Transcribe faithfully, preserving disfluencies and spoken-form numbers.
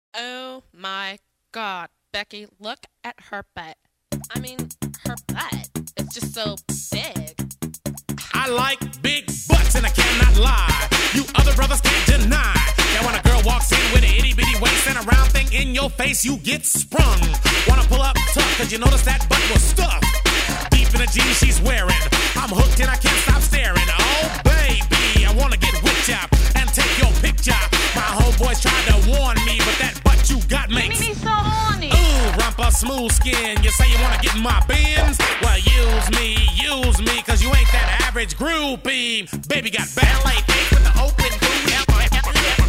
Oh my God, Becky, look at her butt. I mean, her butt. It's just so big. I like big butts and I cannot lie. You other brothers can't deny that when a girl walks in with an itty bitty waist and a round thing in your face, you get sprung. Wanna pull up tough, cause you notice that butt was stuffed deep in the jeans she's wearing. I'm hooked and I can't stop staring. Oh baby, I wanna get with ya and take your picture. My homeboys tried to warn me, but that butt you got makes me so horny. Ooh, rumpa smooth skin. You say you wanna get in my bins? Well, use me, use me, cause you ain't that average groupie. Baby got ballet feet with the open booty.